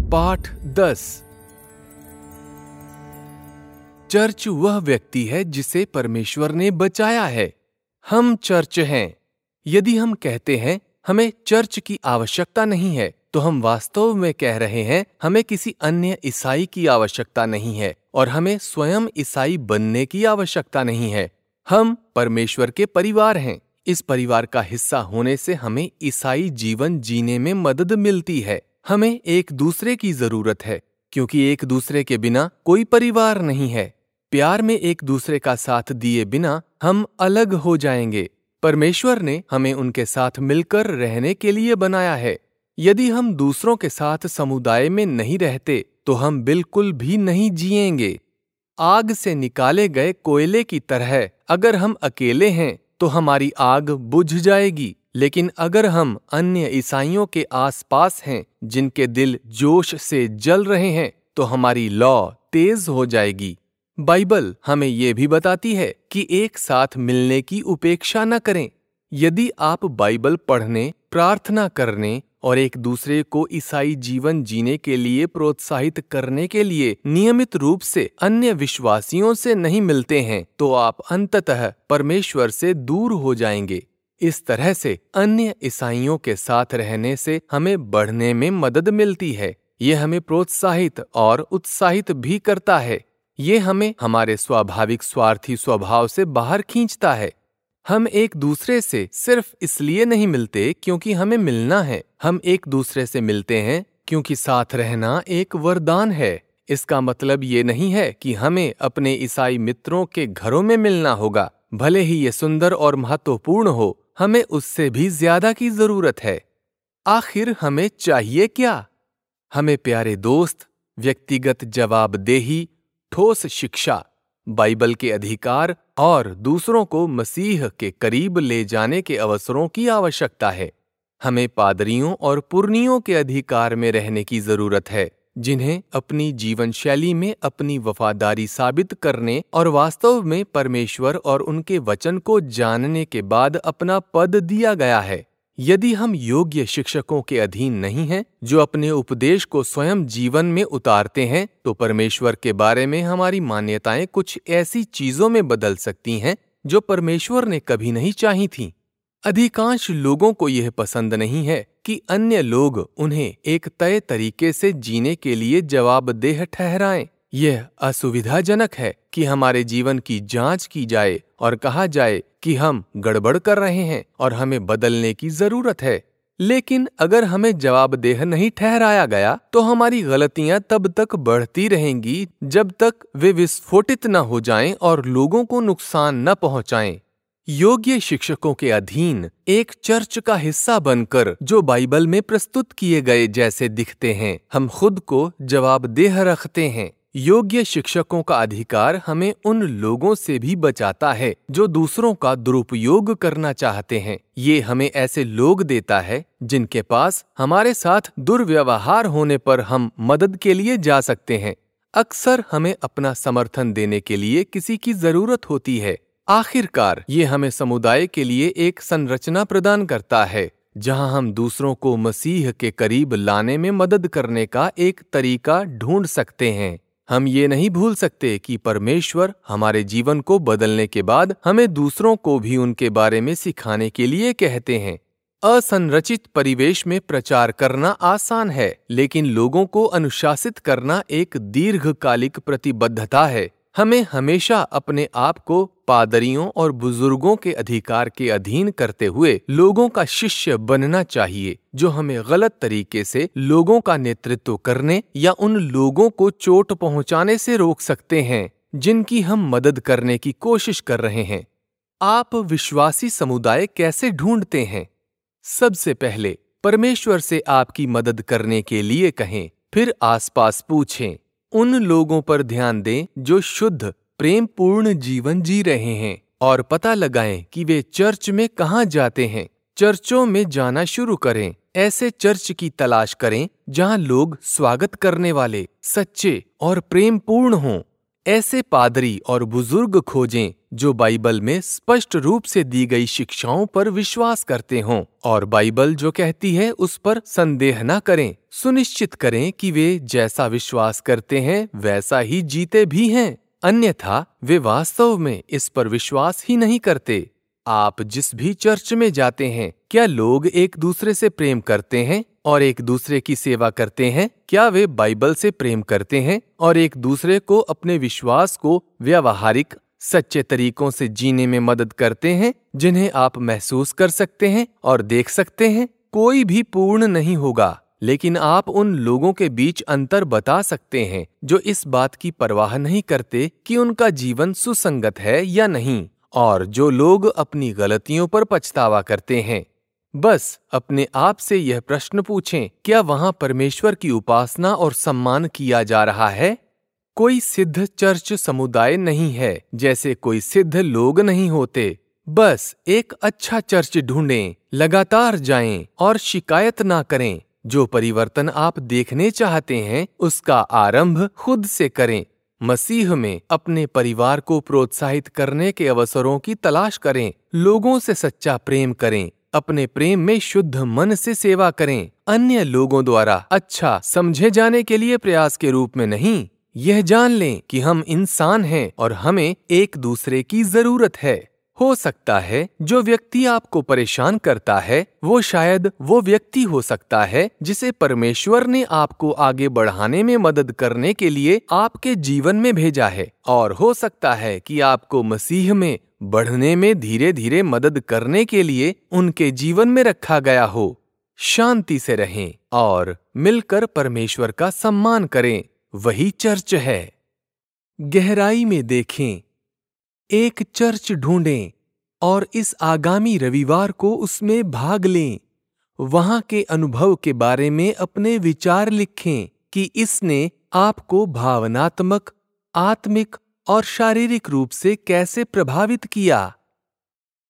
पाठ 10। चर्च वह व्यक्ति है जिसे परमेश्वर ने बचाया है। हम चर्च हैं। यदि हम कहते हैं हमें चर्च की आवश्यकता नहीं है, तो हम वास्तव में कह रहे हैं हमें किसी अन्य ईसाई की आवश्यकता नहीं है और हमें स्वयं ईसाई बनने की आवश्यकता नहीं है। हम परमेश्वर के परिवार हैं। इस परिवार का हिस्सा होने से हमें ईसाई जीवन जीने में मदद मिलती है। हमें एक दूसरे की जरूरत है, क्योंकि एक दूसरे के बिना कोई परिवार नहीं है। प्यार में एक दूसरे का साथ दिए बिना हम अलग हो जाएंगे। परमेश्वर ने हमें उनके साथ मिलकर रहने के लिए बनाया है। यदि हम दूसरों के साथ समुदाय में नहीं रहते, तो हम बिल्कुल भी नहीं जिएंगे। आग से निकाले गए कोयले की तरह अगर हम अकेले हैं तो हमारी आग बुझ जाएगी, लेकिन अगर हम अन्य ईसाइयों के आसपास हैं जिनके दिल जोश से जल रहे हैं, तो हमारी लौ तेज हो जाएगी। बाइबल हमें यह भी बताती है कि एक साथ मिलने की उपेक्षा न करें। यदि आप बाइबल पढ़ने, प्रार्थना करने और एक दूसरे को ईसाई जीवन जीने के लिए प्रोत्साहित करने के लिए नियमित रूप से अन्य विश्वासियों से नहीं मिलते हैं, तो आप अंततः परमेश्वर से दूर हो जाएंगे। इस तरह से अन्य ईसाइयों के साथ रहने से हमें बढ़ने में मदद मिलती है। ये हमें प्रोत्साहित और उत्साहित भी करता है। ये हमें हमारे स्वाभाविक स्वार्थी स्वभाव से बाहर खींचता है। हम एक दूसरे से सिर्फ इसलिए नहीं मिलते क्योंकि हमें मिलना है। हम एक दूसरे से मिलते हैं क्योंकि साथ रहना एक वरदान है। इसका मतलब ये नहीं है कि हमें अपने ईसाई मित्रों के घरों में मिलना होगा। भले ही ये सुंदर और महत्वपूर्ण हो, हमें उससे भी ज्यादा की जरूरत है। आखिर हमें चाहिए क्या? हमें प्यारे दोस्त, व्यक्तिगत जवाबदेही, ठोस शिक्षा, बाइबल के अधिकार और दूसरों को मसीह के करीब ले जाने के अवसरों की आवश्यकता है। हमें पादरियों और पुरनियों के अधिकार में रहने की जरूरत है, जिन्हें अपनी जीवन शैली में अपनी वफादारी साबित करने और वास्तव में परमेश्वर और उनके वचन को जानने के बाद अपना पद दिया गया है। यदि हम योग्य शिक्षकों के अधीन नहीं हैं, जो अपने उपदेश को स्वयं जीवन में उतारते हैं, तो परमेश्वर के बारे में हमारी मान्यताएं कुछ ऐसी चीजों में बदल सकती हैं जो परमेश्वर ने कभी नहीं चाही थीं। अधिकांश लोगों को यह पसंद नहीं है कि अन्य लोग उन्हें एक तय तरीके से जीने के लिए जवाबदेह ठहराएं। यह असुविधाजनक है कि हमारे जीवन की जांच की जाए और कहा जाए कि हम गड़बड़ कर रहे हैं और हमें बदलने की जरूरत है। लेकिन अगर हमें जवाबदेह नहीं ठहराया गया, तो हमारी गलतियां तब तक बढ़ती रहेंगी जब तक वे विस्फोटित न हो जाएं और लोगों को नुकसान न पहुंचाएं। योग्य शिक्षकों के अधीन एक चर्च का हिस्सा बनकर, जो बाइबल में प्रस्तुत किए गए जैसे दिखते हैं, हम खुद को जवाबदेह रखते हैं। योग्य शिक्षकों का अधिकार हमें उन लोगों से भी बचाता है जो दूसरों का दुरुपयोग करना चाहते हैं। ये हमें ऐसे लोग देता है जिनके पास हमारे साथ दुर्व्यवहार होने पर हम मदद के लिए जा सकते हैं। अक्सर हमें अपना समर्थन देने के लिए किसी की जरूरत होती है। आखिरकार ये हमें समुदाय के लिए एक संरचना प्रदान करता है, जहां हम दूसरों को मसीह के करीब लाने में मदद करने का एक तरीका ढूंढ सकते हैं। हम ये नहीं भूल सकते कि परमेश्वर हमारे जीवन को बदलने के बाद हमें दूसरों को भी उनके बारे में सिखाने के लिए कहते हैं। असंरचित परिवेश में प्रचार करना आसान है, लेकिन लोगों को अनुशासित करना एक दीर्घकालिक प्रतिबद्धता है। हमें हमेशा अपने आप को पादरियों और बुजुर्गों के अधिकार के अधीन करते हुए लोगों का शिष्य बनना चाहिए, जो हमें गलत तरीके से लोगों का नेतृत्व करने या उन लोगों को चोट पहुंचाने से रोक सकते हैं जिनकी हम मदद करने की कोशिश कर रहे हैं। आप विश्वासी समुदाय कैसे ढूंढते हैं? सबसे पहले परमेश्वर से आपकी मदद करने के लिए कहें, फिर आसपास पूछें। उन लोगों पर ध्यान दें जो शुद्ध, प्रेमपूर्ण जीवन जी रहे हैं और पता लगाएं कि वे चर्च में कहाँ जाते हैं। चर्चों में जाना शुरू करें। ऐसे चर्च की तलाश करें जहां लोग स्वागत करने वाले, सच्चे और प्रेमपूर्ण हों। ऐसे पादरी और बुजुर्ग खोजें जो बाइबल में स्पष्ट रूप से दी गई शिक्षाओं पर विश्वास करते हों और बाइबल जो कहती है उस पर संदेह न करें। सुनिश्चित करें कि वे जैसा विश्वास करते हैं वैसा ही जीते भी हैं, अन्यथा वे वास्तव में इस पर विश्वास ही नहीं करते। आप जिस भी चर्च में जाते हैं, क्या लोग एक दूसरे से प्रेम करते हैं और एक दूसरे की सेवा करते हैं? क्या वे बाइबल से प्रेम करते हैं और एक दूसरे को अपने विश्वास को व्यावहारिक सच्चे तरीकों से जीने में मदद करते हैं, जिन्हें आप महसूस कर सकते हैं और देख सकते हैं? कोई भी पूर्ण नहीं होगा, लेकिन आप उन लोगों के बीच अंतर बता सकते हैं जो इस बात की परवाह नहीं करते कि उनका जीवन सुसंगत है या नहीं, और जो लोग अपनी गलतियों पर पछतावा करते हैं। बस अपने आप से यह प्रश्न पूछें, क्या वहां परमेश्वर की उपासना और सम्मान किया जा रहा है? कोई सिद्ध चर्च समुदाय नहीं है, जैसे कोई सिद्ध लोग नहीं होते। बस एक अच्छा चर्च ढूंढें, लगातार जाएं और शिकायत ना करें। जो परिवर्तन आप देखने चाहते हैं उसका आरंभ खुद से करें। मसीह में अपने परिवार को प्रोत्साहित करने के अवसरों की तलाश करें। लोगों से सच्चा प्रेम करें। अपने प्रेम में शुद्ध मन से सेवा करें। अन्य लोगों द्वारा अच्छा समझे जाने के लिए प्रयास के रूप में नहीं। यह जान लें कि हम इंसान हैं और हमें एक दूसरे की जरूरत है। हो सकता है जो व्यक्ति आपको परेशान करता है वो शायद वो व्यक्ति हो सकता है जिसे परमेश्वर ने आपको आगे बढ़ाने में मदद करने के लिए आपके जीवन में भेजा है, और हो सकता है कि आपको मसीह में बढ़ने में धीरे धीरे मदद करने के लिए उनके जीवन में रखा गया हो। शांति से रहें और मिलकर परमेश्वर का सम्मान करें। वही चर्च है। गहराई में देखें, एक चर्च ढूंढें और इस आगामी रविवार को उसमें भाग लें। वहां के अनुभव के बारे में अपने विचार लिखें कि इसने आपको भावनात्मक, आत्मिक और शारीरिक रूप से कैसे प्रभावित किया।